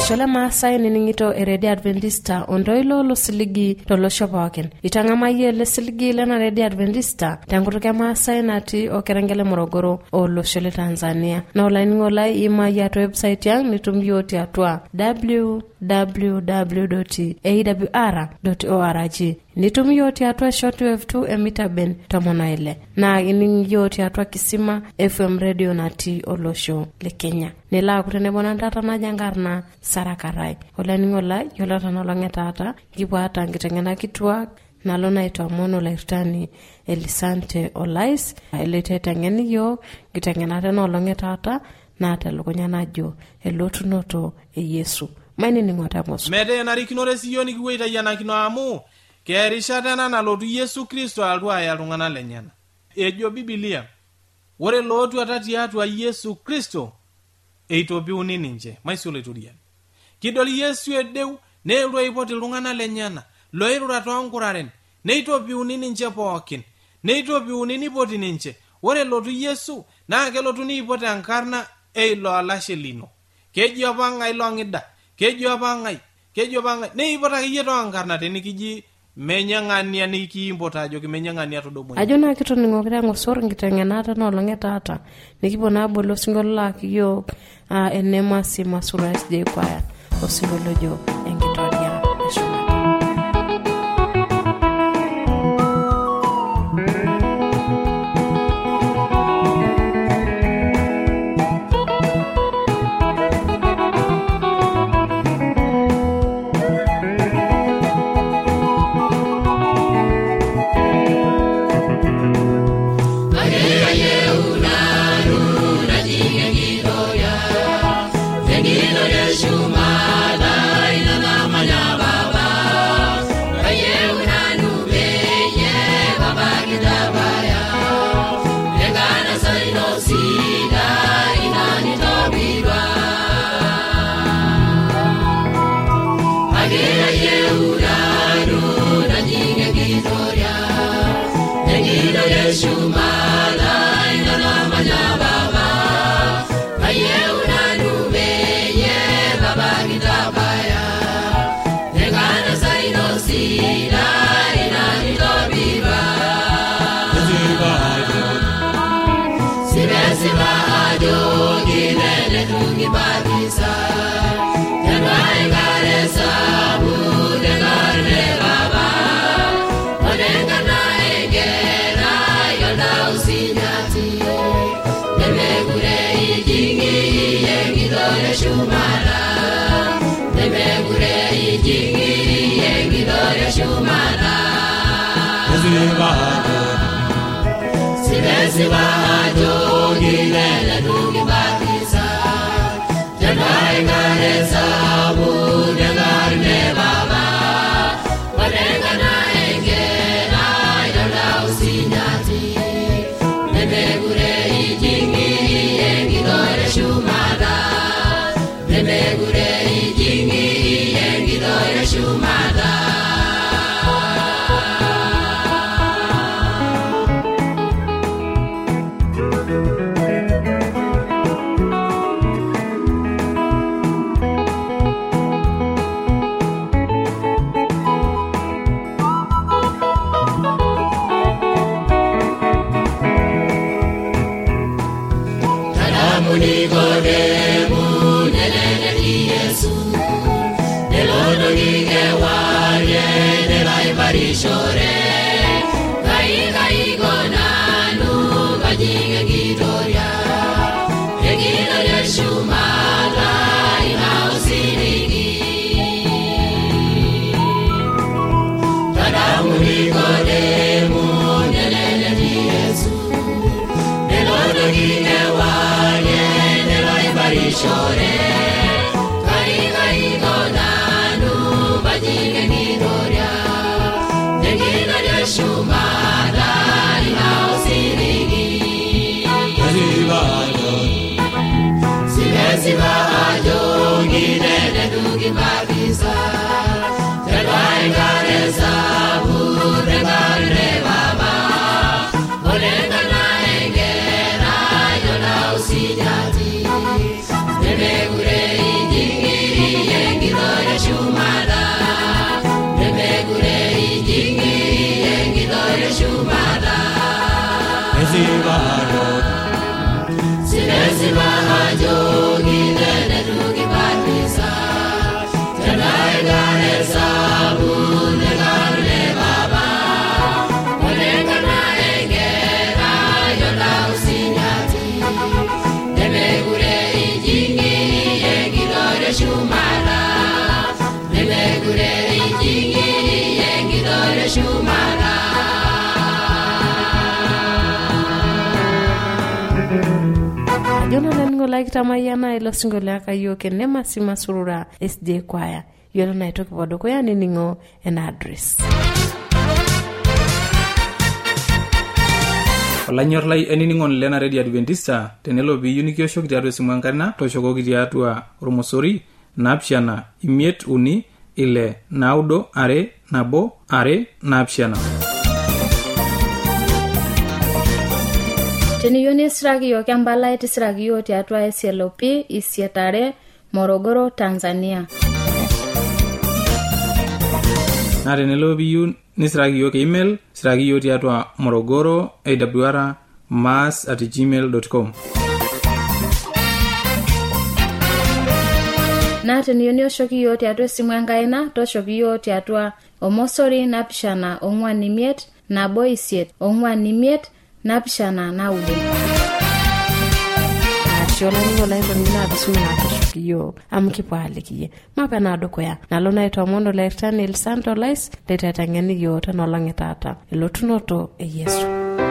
Olosho le Maasai niningito eredi Adventista ondoilo lo siligi tolosho pookin. Itang'amayie le siligi lena redi Adventista tenkutuk e Maasai natii Okerengele Morogoro olosho le Tanzania. Na olainining'olai imai atua website yang nitum yiok tiatua www.awr.org. Nitum yiok tiatua shortwave 2 emita ben 16 na ining yiok tiatua Kisima FM radio natii olosho le Kenya. Nila kutenebona ndata najangarna Sarakarai. Olainining'olai yolata nolong'etata kipuata nkiteng'ena kituak nalo naitwa Mono Lairtani Elisante Olais eleteng'eni yiok nkiteng'enata nolong'etata naata lukunya najo elotunoto e Yesu. Maini ning'ota mosu. Mete narikinore siyoni kiweita yanakino amu kerishata ena nalotu Yesu Kristo altuaya iltung'ana lenyana. Ejo Biblia ore lootu atatiatua Yesu Kristo eitopiuni ninche maisolo iturian. Kidoli Yesu edeu neeltu aipot iltung'ana lenyana loirura toonkuraren neitopiuni ninche pookin neitopiuni nipoti ninche. Ore lotu Yesu naa kelotu niipot enkarna eilo alashe lino. Keji apa ng'ai long'ida keji apa ng'ai neipot akeyie toonkarna tenikiji menyang'ania nikiimpota ajo kimenyang'ania todomo. Ajo naa kitoning'okita ng'osor nkiteng'enata nolong'etata nikipuo naa abol osingolio laki yiok enemasi Masura SJ Choir osingolio jo enkitoria eshumata. Bebe gure ijingiri shumara nebegure injingiri yengidore shumara Jona nango like tamayana ilo singo laka yoke nema sima surura SD kwaya yolo na itoki wadoko ya niningo en address. Olanyor lai eniningon lena Radio Adventista tenelo biyu nikiosho kitiatu simuankarina toshoko kitiatu Ormosori napshana imiet uni ile naudo are nabo are napshana. Teniyoni isragiyo kiambala iti isragiyo tiatua SLOP Isietare Morogoro Tanzania. Na tenelo biyu nisragiyo ke email sragiyo tiatua Morogoro awr@gmail.com. Na teniyoni oshokiyo tiatua simu enkaina toshokiyo tiatua Omosori napishana ongwan imiet nabo isiet ongwan imiet napishana naudo. Shola ni wala ito nina bisumina kashukiyo amkipalikiye mapena adoko ya nalona ito amondo leirtani il santo lais letatangeni yota nolangi tata ilotunoto Yesu.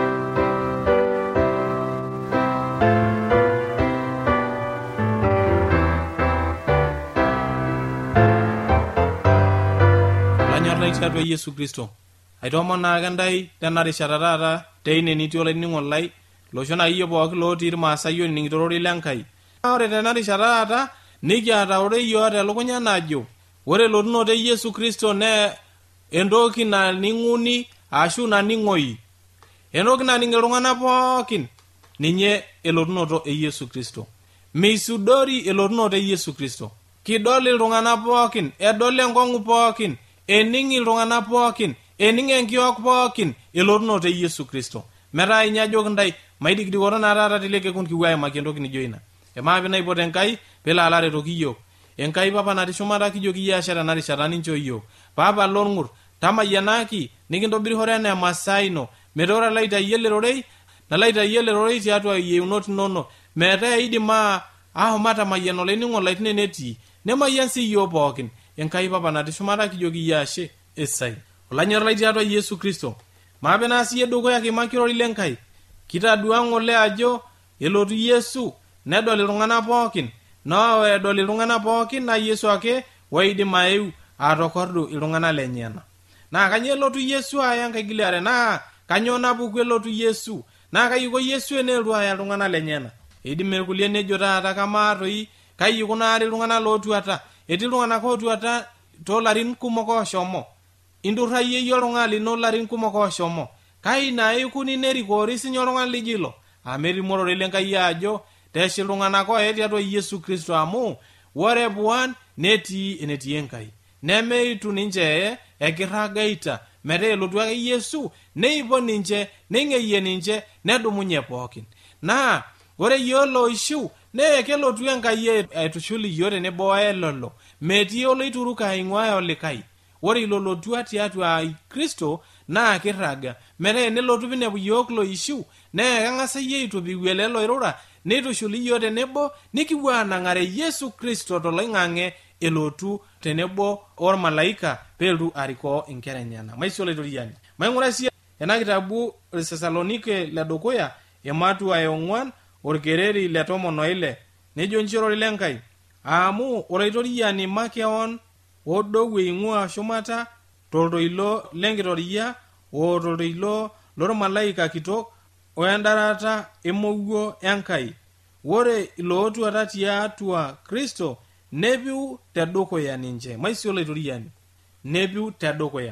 Lanyor laitatu Yesu Kristo aitomona gandai tenari shararara teine nitiola ningolai loshona iyo pooki lotii irmaasai ning'itorori lenkai. Ore tenari shararara nikiata ore iyo telukunya najo ore lotunoto Yesu Kristo ne entoki naning'uni ashu naning'oi. Entoki naning' iltung'anak pookin ninye elotunoto Yesu Kristo. Meisudori elotunoto Yesu Kristo. Kidol iltung'anak pookin, edol enkong'u pookin, ening' iltung'anak pookin, ening' enkiok pookin elotunoto Yesu Kristo. Metaa inyajoki ndai maidikidikoto narara tileke kun kiwae makentoki nijo ina. Emaapi naipote enkai pela alare toki yiok. Enkai papa natishumata kijoki yie ashera narishata nincho yiok. Papa lorngur tamayianaki nikintobiri hore ena emasaino metora laitayiele rorei na laitayiele rorei tiatua yeunot nono metaa idima ahomata mayian olainingo laitine netii nemayian si yiok pookin. Enkai papa natishumata kijoki yie ashe esai. Olanyor lai tiatua Yesu Kristo. Maape naasiye dukuya kimakirori lenkai. Kitadua ng'ole ajo elotu Yesu nedol iltung'anak pookin. No edol iltung'anak pookin na Yesu ake waidim aeu atokordu iltung'anak lenyena. Na kanyio elotu Yesu aya nkaigiliare na kanyio napuku elotu Yesu na kayiko Yesu enelotu aya iltung'anak lenyena. Idim irkulie nejo taata kama toi kayikunari iltung'anak lootuata. Etii iltung'anak ootuata tolarin kumok oshomo. Indurrayie yio oltung'ani lino larin kumok oshomo. Kai na ikuni nerikori sinyo oltung'ani lijilo. Amerimorore lenkai ajo teshi iltung'anak oe tiatua Yesu Kristo amu ore buan netii enetii enkai. Nemeitu ninche ekirragaita metaa elotu ake Yesu neipon ninche neing'eyie ninche nedumunye pookin. Na ore yio loishiu nee kelotu enkai aitushul yio tenebo elolo. Metii oloituruka aing'ua olikai. Ore ilolotua tiatua Kristo naa kirraga metaa enelotu pinepu yiok loishiu nee keng'asa yie aitobiwue lelo irura neitushuli yio tenebo nikipuo anang'are Yesu Kristo toloing'ang'e elotu tenebo ormalaika peeltu arikoo inkera enyana. Maisho laitoriani. Maing'ura sii ena kitabu Tesalonike ledukuya ematua 4 orkereri le 16 nejo nchirori lenkai amu olaitoriani makeon odowe ing'ua shumata toltoilo lenkitoria o toltoilo lormalaika kitok oendarata emowuo enkai. Ore ilootuata tiatua Kristo nepiu tedukuya ninche. Maisio laitoriani nepiu tedukuya.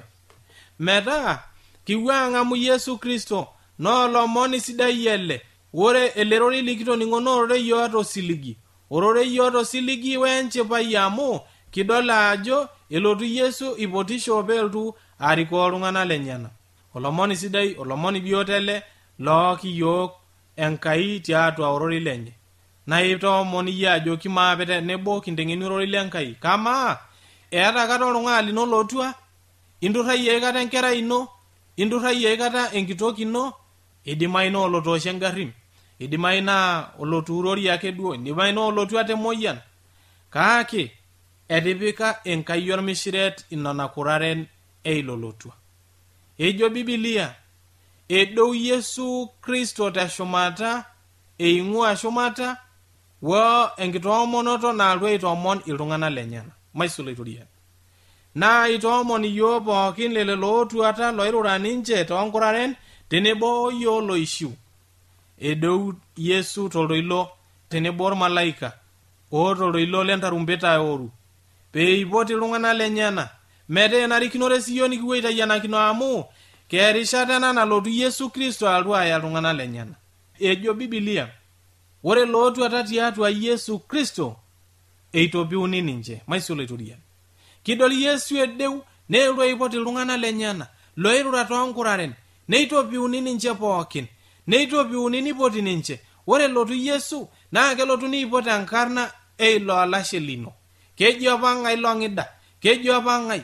Metaa kiwuang'amu Yesu Kristo nolomoni sidai ele. Ore elerori likitoning'ono orore yioto siligi. Orore yioto siligi wenchipai amu kidol ajo elotu Yesu ipotisho peltu arikoo iltung'anak lenyana. Olomoni sidai, olomoni biotele looki yiok enkai tiatua orori lenye. Na itoomoni yie ajo kimaape tenebo kinteng'eni orori lenkai. Kamaa eeta kata oltung'ani lino lotua? Indurrayie aikata enkerai ino? Indurrayie aikata enkitok ino? Idimai naa olotoosho engarrim. Idimai naa olotuurori ake duo. Idimai naa olotua temoyian. Kake etipika Enkai ormishiret inona kuraren eilolotua. Ejo Biblia, edou Yesu Kristo teshumata, eing'ua shumata, wo enkitoomonoto nalotu aitoomon iltung'anak lenyana. Maisul aitorian. Na itoomon iyiok pookin lelo ootuata loirura ninche toonkuraren tenebo iyiok loishiu. Edou Yesu toltoilo tenebo ormalaika toltoilo lentarumbeta eoru peipoti iltung'anak lenyana metaa enarikinore siyiok nikipuo aitayianakino amu kerishata ena nalotu Yesu Kristo alotu aya iltung'anak lenyana. Ejo Biblia, ore lootuata tiatua Yesu Kristo eitopiuni ninche. Maisul aitorian. Kidol Yesu edeu neelotu aipoti iltung'anak lenyana loirura toonkuraren neitopiuni ninche pookin. Neitopiuni nipoti ninche. Ore lotu Yesu naa kelotu niipot enkarna eilo alashe lino. Keji apa ng'ai long'ida, keji apa ng'ai,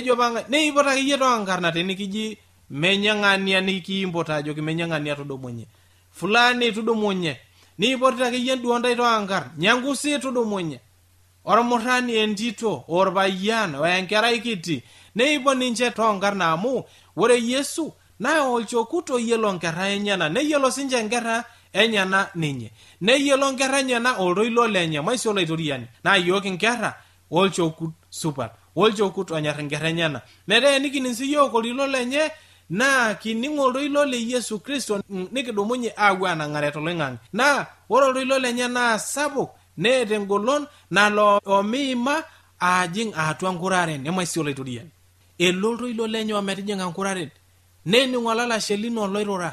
neipot akeyie toonkarna tenikiji menyang'ania nikiimpot ajoki menyang'ania tudumunye. Fulani tudumunye. Niipot akeyie duontai toonkarna, Nyangusi tudumunye. Ormurrani entito, orpayian, enkerai kiti. Neipot ninche toonkarna amu ore Yesu naa olchokut oyiolo nkerra enyana, neyiolo sinche nkerra enyana ninye. Neyiolo nkerra enyana oltoilo lenye. Maisul aitoriani. Naa yiok nkerra olchokut supat, olchokut onyor nkerra enyana. Metaa enikining siyiok oltoilo lenye naa kining oltoilo le Yesu Kristo nikidumunye aapuo anang'are toloing'ang'e. Naa ore oltoilo lenye naa sapuk neeta engolon nalo omiima ajing atua nkuraren. Emaisul aitoriani. Elo oltoilo lenye ometijing'a nkuraren. Nening olalashe lino loirura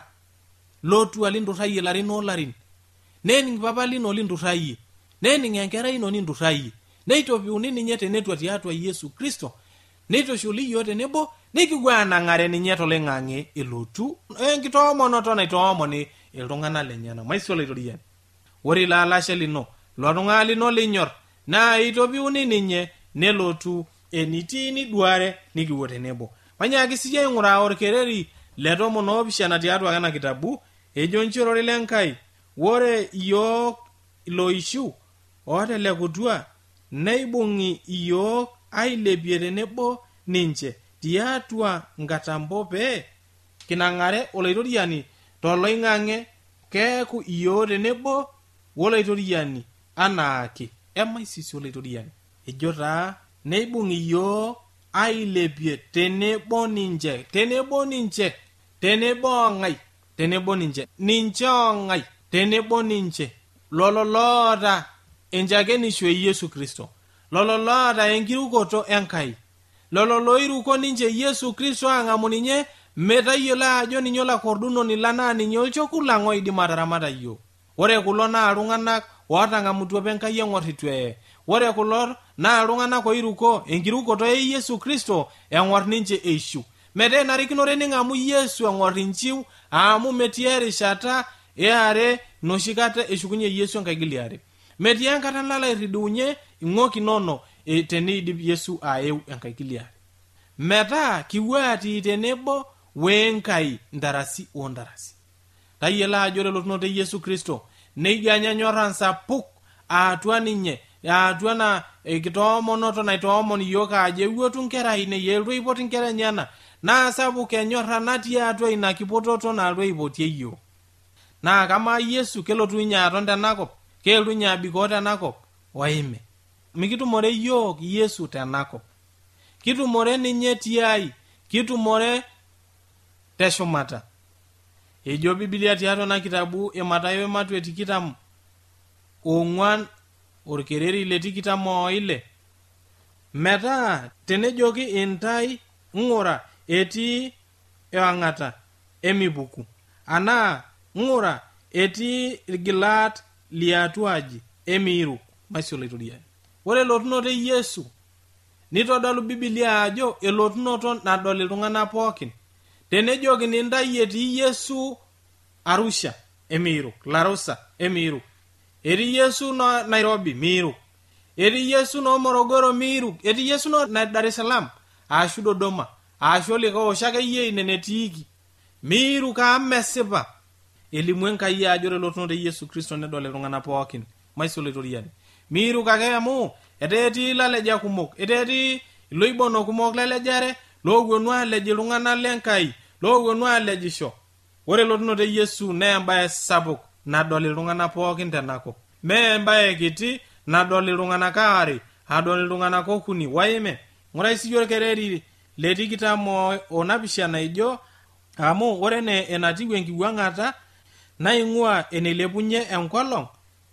lotua lindurrayie larin olarin. Nening papa lino lindurrayie. Nening enkerai ino nindurrayie. Neitopiuni ninye tenetua tiatua Yesu Kristo. Neitushuli iyiok tenebo nikipuo anang'are ninye toloing'ang'e elotu enkitoomonoto naitoomoni iltung'anak lenyana. Maisul aitoriani. Ore ilo alashe lino loltung'anak lino linyor naa eitopiuni ninye nelotu enitii niduare nikipuo tenebo. Manyaaki siyie aing'uraa orkereri le 17 tiatua ena kitabu. Ejo nchorori lenkai, ore iyiok loishiu ootelekutua neibung'i iyiok ailepie tenebo ninche tiatua nkatambo pee kinang'are olaitoriani toloing'ang'e keeku iyiok tenebo wolaitoriani anaake. Emaisisi olaitoriani. Ejo taa neibung'i iyiok ailepie tenebo ninche. Tenebo ong'ai. Tenebo ninche. Ninche ong'ai. Tenebo ninche. Lolo loota enchakenisho e Yesu Kristo. Lolo loota enkirukoto Enkai. Lolo loiruko ninche Yesu Kristo ang'amu ninye metayiolo ajo ninye olakordunoni lanaa ninye olchokut lang' oidim ataramata iyiok. Ore kulo naa iltung'anak ootang'amutua apa Enkai eng'or itu eye. Ore kulo naa iltung'anak oiruko enkirukoto e Yesu Kristo eng'or ninche eishiu. Metaa enarikinore ning'amu Yesu eng'or inchiu amu metii erishata eare noshi kata eshukunye Yesu enkaigil eare. Metii enkata nalo airriduunye ing'ok inono teneidip Yesu aeu enkaigil eare. Metaa kipuo atii tenebo wenkai ntarasi ontarasi. Tayiolo ajo ore elotunoto e Yesu Kristo nejia nyorran sapuk atua ninye atua na kitoomonoto naitoomon iyiok ajo ewuotu nkera ainei elotu aipot nkera enyana naa sapuk enyorra natii atua ina kipototo nalotu aipotie iyiok. Naa kama Yesu kelotu ninye aton tenakop, kelotu ninye abikoo tenakop oime. Mikitumore iyiok Yesu tenakop. Kitumore ninye tiai, kitumore teshumata. Ejo Biblia tiatua na kitabu e Mathayo Matwe 24 orkereri le 26. Metaa tenejoki intai ng'ura etii ewang'ata emipuku. Anaa ng'ura etii irgilat liatua aji emiiruk. Maisul aitoriani. Ore elotunoto e Yesu nitodolu Biblia ajo elotunoto nadol iltung'anak pookin. Tenejoki nintai etii Yesu Arusha emiiruk, Larusa emiiruk. Etii Yesu no Nairobi miiruk. Etii Yesu no Morogoro miiruk. Etii Yesu no Dar es Salaam ashu Dodoma ashu likae osho akeyie inenetiiki miiruk amu mesipa. Elimu Enkai ajo elotunoto e Yesu Kristo nedol iltung'anak pookin. Maisul aitoriani. Miiruk ake amu etaa etii ilaleja kumok, etaa etii iloibono kumok lelejare loowuonu alej iltung'anak lenkai, loowuonu alejisho. Ore elotunoto e Yesu naa embaye sapuk nadol iltung'anak pookin tenakop, mee embaye kiti nadol iltung'anak aare, adol iltung'anak okuni. Waime ng'urai siyie orkereri le 27 ijo, amu ore enatiu enkiwuang'ata naing'ua eneilepunye enkolong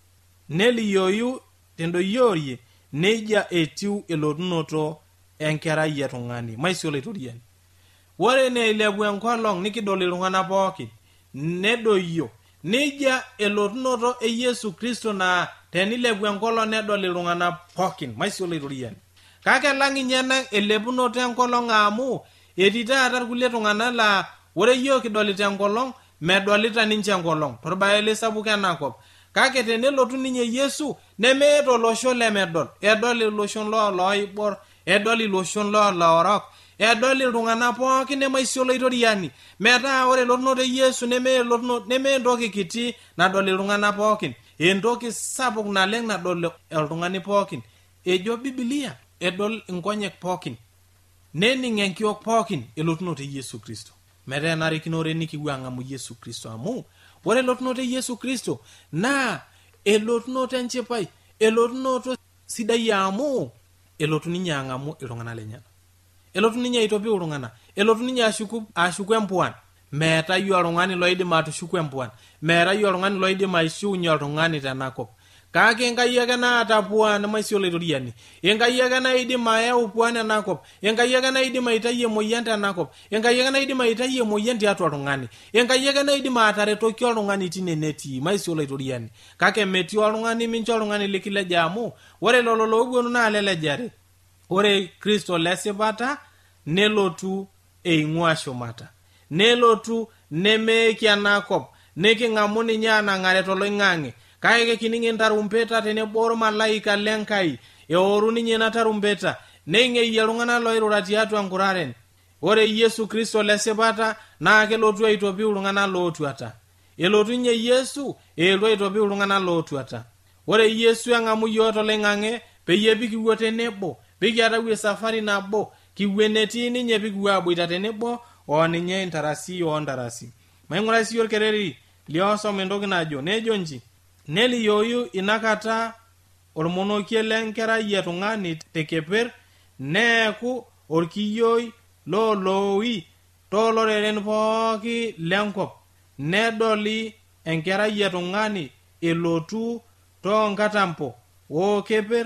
nelioyu tendoyiorie, neija etiu elotunoto enkerai etung'ani. Maisio laitoriani, ore eneilepu enkolong nikidol iltung'anak pookin nedoyio, neija elotunoto e Yesu Kristo naa tenilepu enkolong nedol iltung'anak pookin. Maisio laitoriani, kake lang inye ena elepunoto enkolong amu etii taata irkulie tung'anak laa ore iyiok kidolita enkolong medolita ninche enkolong torbaye sapuk enakop. Kake tenelotu ninye Yesu nemeeta olosho lemedol, edol iloshon loibor, edol iloshon loorok, edol iltung'anak pookin. Nemaisio laitoriani, metaa ore elotunoto e Yesu neme entoki kiti nadol iltung'anak pookin, entoki sapuk naleng nadol oltung'ani pookin. Ejo Biblia edol inkonyek pookin, nening enkiok pookin elotunoto e Yesu Kristo. Metaa enarikinore nikiwuang'amu Yesu Kristo, amu ore elotunoto e Yesu Kristo naa elotunoto enchipai, elotunoto sidai amu elotu ninye ang'amu iltung'anak lenyenak, elotu ninye aitopia iltung'anak, elotu ninye ashuku empuan. Meetayu oltung'ani loidim atushuku empuan, meetayu oltung'ani loidim aishiunye oltung'ani tenakop, kake Enkai ake naata puan. Maisio laitoriani, Enkai ake naidim ayau puan enakop, Enkai ake naidim aitayu emoyian tenakop, Enkai ake naidim aitayu emoyian tiatua oltung'ani, Enkai ake naidim ataretoki oltung'ani tine netii. Maisio laitoriani, kake metii oltung'ani mincho oltung'ani likileja, amu ore lelo loowuonu naa lelejare. Ore Kristo lesipata nelotu eing'ua shumata, nelotu nemeeki enakop, niking'amu ninye anang'are toloing'ang'e. Kake kining entarumpeta tenebo ormalaika lenkai, eoru ninye ina tarumpeta neing'eyie iltung'anak loirura tiatua nkuraren. Ore Yesu Kristo lesipata naa kelotu aitopia iltung'anak lootuata, elotu nye Yesu elotu aitopia iltung'anak lootuata. Ore Yesu eng'amu yiok toloing'ang'e peyie pikiwuo tenebo, pikiatau esafari nabo, kiwuo enetii ninye pikiwuo aboita tenebo oninye intarasi ontarasi. Maing'urai siyie orkereri liosom entoki najo, nejo nji, nelioyu inakata ormonokie lenkerai etung'ani tekeper, neeku orkiyioi looloowi tooloreren pooki lenkop, nedoli enkerai etung'ani elotu toonkatampo ookeper,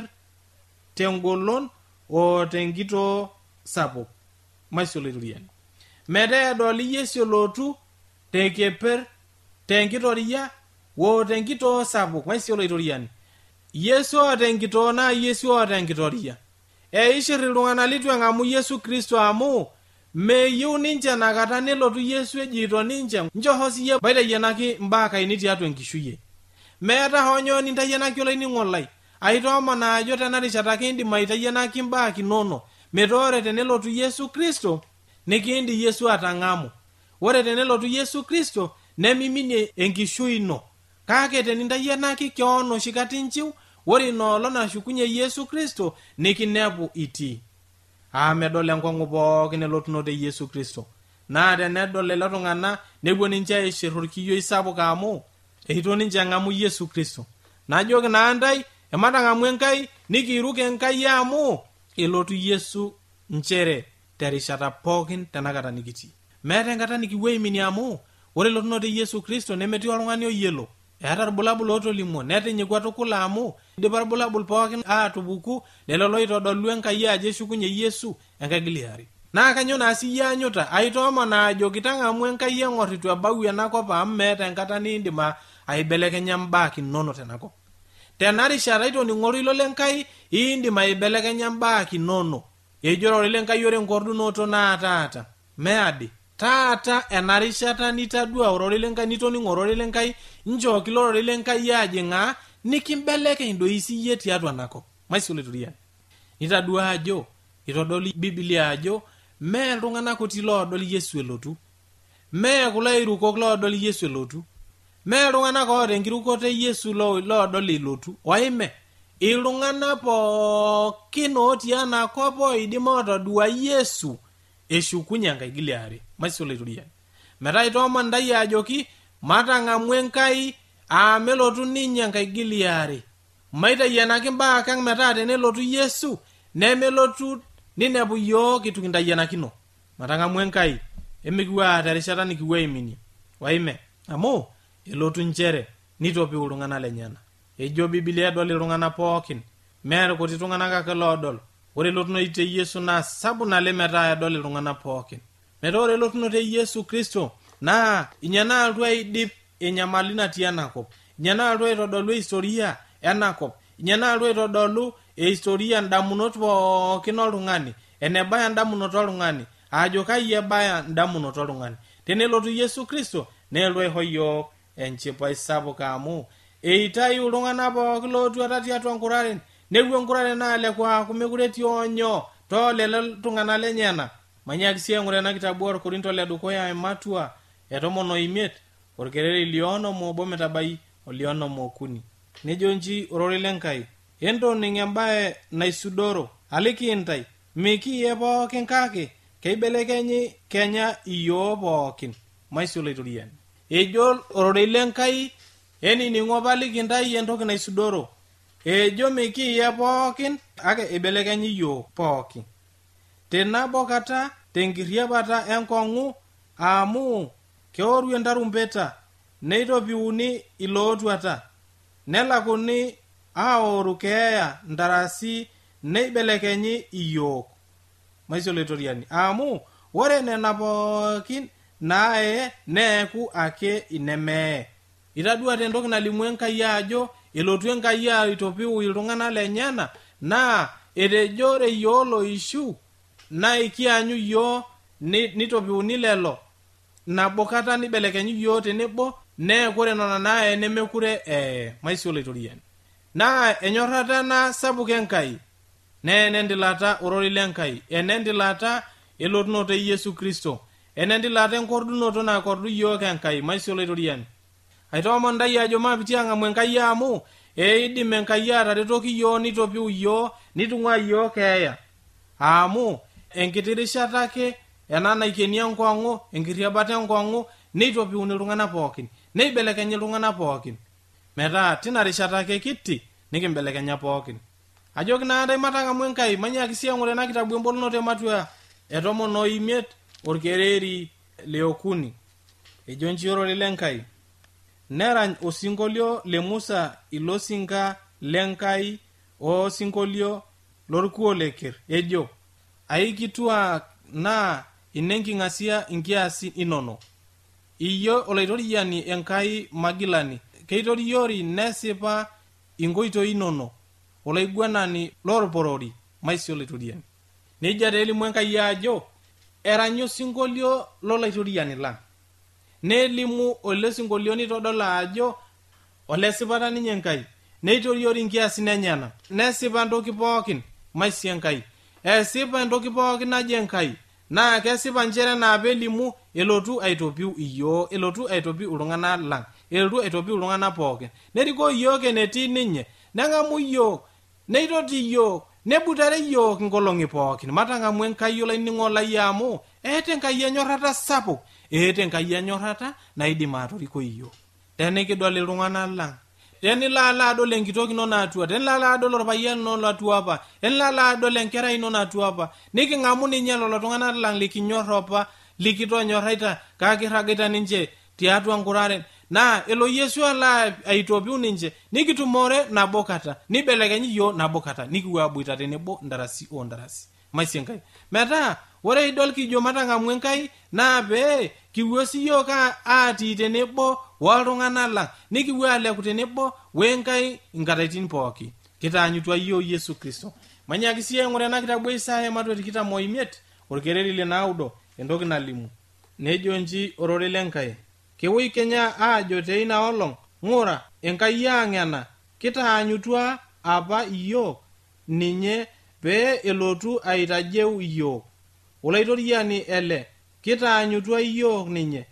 tengolon o tenkitoo sapuk. Maisio laitoriani, metaa edoli Yesu elotu tekeper, tenkitoria wo tenkitoo sapuk. Maisio laitoriani, Yesu oota enkitoo naa Yesu oota enkitoria. Eishir iltung'anak litu eng'amu Yesu Kristo amu meyieu ninche nakata nelotu Yesu ejito ninche njoho siye baitayienaki mbaa kaini tiatua enkishuye. Meeta honyo nintayienaki olainining'o lai, aitoomona ajo tenarishata kiindim aitayienaki mbaa kinono, metoore tenelotu Yesu Kristo nikiindi Yesu atang'amu. Ore tenelotu Yesu Kristo nemiminie enkishui ino, kake tenintayienaki keon oshi kata inchiu, ore inoolong nashukunye Yesu Kristo nikinepu itii. Medol enkong'u pookin elotunoto e Yesu Kristo, naa tenedol lelo tung'anak nepuo ninche aishir orkiyioi sapuk amu eito ninche eng'amu Yesu Kristo. Najoki naa ntai ematang'amu Enkai nikiruk Enkai amu elotu Yesu nchere terishata pookin tenakata nikitii. Meeta enkata nikipuo aiminie amu ore elotunoto e Yesu Kristo nemetii oltung'ani oyiolo. Eeta irbulabul ootolimuo netinyikua tukul amu idipa irbulabul pookin aatupuku lelo loitodolu Enkai ajo eshukunye Yesu enkagiliari. Naa kanyo naa siyie anyuta aitoomona ajo kitang'amu Enkai eng'or itu ebau enakop amu meeta enkata niindim aibelekenya mbaa kinono tenakop. Tenarishata itoning'ore ilo lenkai iindim aibelekenya mbaa kinono. Ejo ore lenkai ore nkordunoto naa taata meadi. Taata enarishata nitadua orore lenkai nitoning'ore orore lenkai nchooki lorore lenkai ajing'a nikimbelekeny doi siyie tiatua nakop. Maisio laitoriani, nitadua ajo itodoli Biblia ajo mee iltung'anak kuti loodol Yesu elotu, mee kulo airukok loodol Yesu elotu, mee iltung'anak oota enkirukoto e Yesu loodol elotu. Oime iltung'anak pookin otii enakop oidim atodua Yesu eshukunye enkaigili are. Maisolo itoriani metaa itoomandai ajoki matang'amu Enkai melotu ninye enkaigili are. Maitayianaki mbaa kang metaa tenelotu Yesu nemelotu ninepu yiok itu kintayianakino. Matang'amu Enkai emikiwa terishata nikiwa imini waime amu elotu nchere nitopi iltung'anak lenyana. Ejo Biblia edol iltung'anak pookin meeta kuti tung'anak ake loodol. Ore elotunoto e Yesu naa sabu naleng metaa edol iltung'anak pookin. Metaa ore elotunoto e Yesu Kristo naa inyana altu aidip enyamali natii enakop. Inyana altu aitodolu historia enakop. Inyana altu aitodolu historia ndamunot pookin oltung'ani. Enebaya ndamunot oltung'ani ajo kai ebaya ndamunot oltung'ani. Tenelotu Yesu Kristo nelotu aisho yiok enchipai sapuk amu eitayu iltung'anak pookin lootuata tiatua nkuraren. Nepuo nkuraren naaleku aaku mekure etii onyo toolelo tung'anak lenyana. Manyaki sii eng'ura ena kitabu orkorinto ledukuya ematua 15 orkereri lionom obo metabai olionom okuni. Nejo nji orore lenkai entoning embaye naisudoro aliki intai mikiye pookin kake keibelekenyi Kenya iyo pookin. Maisolo itoriani ejo orore lenkai eniningo paliki intai entoki naisudoro ejo mikiye pookin ake ibelekenyi iyo pookin tenabo kata tenkiriapata enkong'u amu keoru entarumpeta neitopiuni ilootuata nelakuni aoru keeya ntarasi neibelekenyi iyiok. Maisolo itoriani amu ore nena pookin nae neeku ake inemee. Itadua tentoki nalimu Enkai ajo elotu Enkai aitopiu iltung'anak lenyana naa etejore yiolo ishu na ikianyu yiok nitopiuni lelo nabo kata nibelekenyi yiok tenebo neeku ore nona nae nemekure maisolo itoriani. Naa enyorrata ena sapuk Enkai nee enendilata orori lenkai enendilata elotunoto e Yesu Kristo enendilata enkordunoto nakordu yiok Enkai. Maisolo itoriani aitoomondai ajo mapitia ng'amu Enkai amu eidim Enkai ataretoki yiok nitopiu yiok nitung'ua yiok keeya amu enkiti rishata ake ena naikeni enkong'u enkiriabata enkong'u neitopiuni iltung'anak pookin neibelekenyi iltung'anak pookin metaa tina rishata ake kiti nikimbelekenya pookin. Ajoki naadai matang'amu Enkai manyaki sii eng'ura ena kitabu embolunoto ematua 15 orkereri leokuni. Ejo nji orore lenkai nerany osinkolio le Musa ilosinka lenkai osinkolio lorkuo lekir ejo aikituak naa inenking'asia inkiasin inono. Iyo olaitoriani Enkai magilani keitoriori nesipa inkoitoi inono olaiguanani lorporori. Maisolo itoriani nejia elimu Enkai ajo eranyo sinkolio lolaitoriani lang nelimu ole sinkolio nitodolu ajo olesipata ninye Enkai neitoriori inkiasin enyana nesipa ntoki pookin. Maisi Enkai esipa entoki pookin naji Enkai naa kesipa nchere naa pelimu elotu aitopiu iyo elotu aitopiu iltung'anak lang elotu aitopiu iltung'anak pookin nerikoo yiok enetii ninye neng'amu yiok neitoti yiok nebutare yiok inkolong'i pookin. Matang'amu Enkai olainining'o lai amu eeta Enkai enyorrata sapuk eeta Enkai enyorrata naidim atoriko yiok. Tenikidol iltung'anak lang tenilo adol enkitok ino natua tenilo adol orpayian ino latua apa tenilo adol enkerai ino natua apa niking'amu ninye lelo tung'anak lang likinyor apa likitonyorraita kakirragaita ninche tiatua nkuraren naa elo Yesu ala aitopiu ninche nikitumore nabo kata nibelekenyi yiok nabo kata nikipuo aboita tenebo ndarasi ondarasi. Maisi Enkai metaa ore idol kijo matang'amu Enkai naa pee kipuo siyiok atii tenebo waltung'anak lang nikipuo aleku tenebo wenkai nkataitin pooki kitaanyutua yiok Yesu Kristo. Manyaki sii eng'ura ena kitabu Isaya ematua 25 orkereri le 9 entoki nalimu nejo nji orore lenkai kewoi Kenya ajo teina olong ng'ura Enkai ang' ena kitaanyutua apa yiok ninye pee elotu aitajeu yiok olaitoriani ele kitaanyutua yiok ninye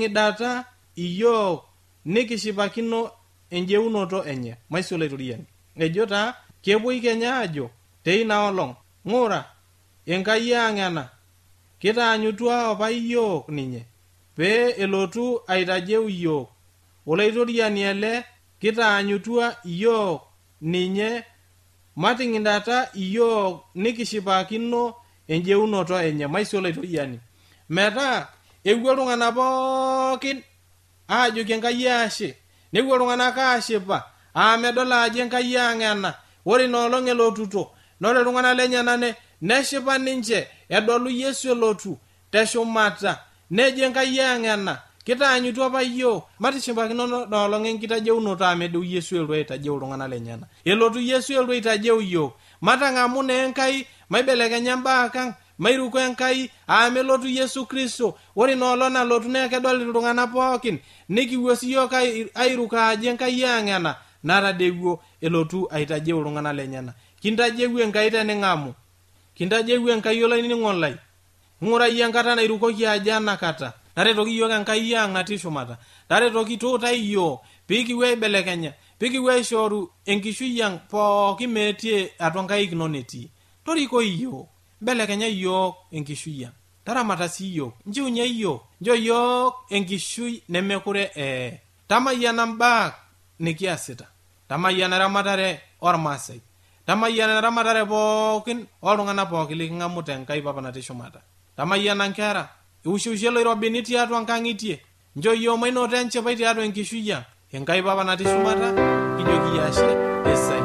mating'idata iyiok nikishipakino enjeunoto enye. Maisolo itoriani ejo taa kepuoi kenya ajo teina olong ng'ura Enkai ang' ena kitaanyutua apa iyiok ninye pee elotu aitajeu iyiok olaitoriani ele kitaanyutua iyiok ninye mating'idata iyiok nikishipakino enjeunoto enye maisi olaitoriani metaa epuo iltung'anak pookin aajoki Enkai ashe nepuo iltung'anak aashipa medol ajo Enkai ang' ena ore ina olong elotuto nore iltung'anak lenyenak neshipa ninche edolu Yesu elotu teshumata nejo Enkai ang' ena kitaanyutua apa iyiok matishipakino noolong enkitajeunoto amedeu Yesu elotu aitajeu iltung'anak lenyenak elotu Yesu elotu aitajeu iyiok matang'amu naa Enkai maibelekenya mbaa kang' mairuko Enkai melotu Yesu Kristo ore noolong nalotu naa kedol iltung'anak pookin nikiwuo siyiok airuka ajo Enkai ang' ena natadewuo elotu aitajeu iltung'anak lenyenak kintajeu Enkai tening'amu kintajeu Enkai olainining'oni lai ng'urai enkata nairukoki ajo enakata naretoki iyiok Enkai ang' atii shumata naretoki tuutai iyiok piikiwuo aibelekenya piikiwuo aishoru enkishui ang' pookin meetie atua nkaik ino netii toriko iyiok belekenya iyiok enkishui ang' taramata sii iyiok njiunye iyiok njo iyiok enkishui nemekure tamayiana mbaa nikiasita tamayiana ramatare ormaasai tamayiana ramatare pookin oltung'anak pookin liking'amu tenkai papa natii shumata tamayiana nkera iwushushe loirobi nitii atua nkang'itie njo iyiok mainoto enchipai tiatua enkishui ang' Enkai papa natii shumata kijoki ashe esai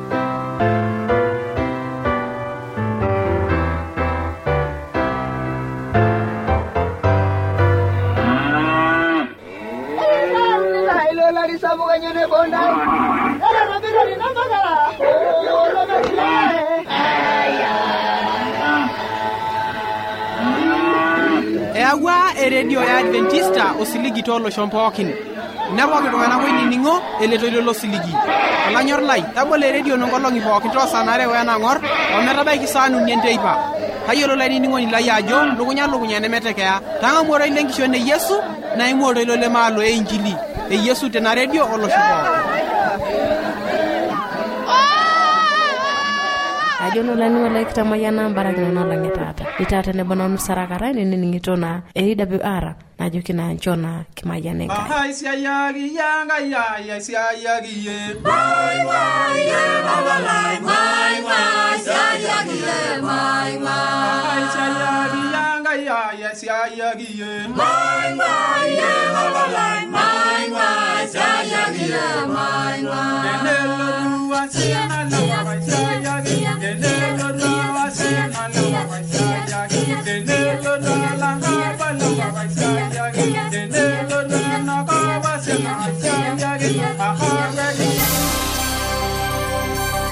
Eawua eredio ya Adventista osiligi toloshon pookin nepoki iltung'anak oinining'o eletoilo losiligi olanyor lai tabolo eredio nonkolong'i pookin toosanare wenang'or ometabaiki saa 4 enteipa tayiolo lainining'oni lai ajo lukunya nemetekeya tang'amu oroi lenkishon e Yesu naimu oroi lemaalo einjili e Yesu tena redio olosho pookin ajo nolani wala kitamayiana mbarakino nalange tata itata ne bonon sarakara ni ningitona AWR najo kina nchona kimayane Enkai hai siayagi yanga ya siayagi ye Mai baba lai mai siayagi ye mai hai siayagi yanga ya siayagi ye mai baba lai mai siayagi ye mai Nello ruwa siana la mai siayagi Nello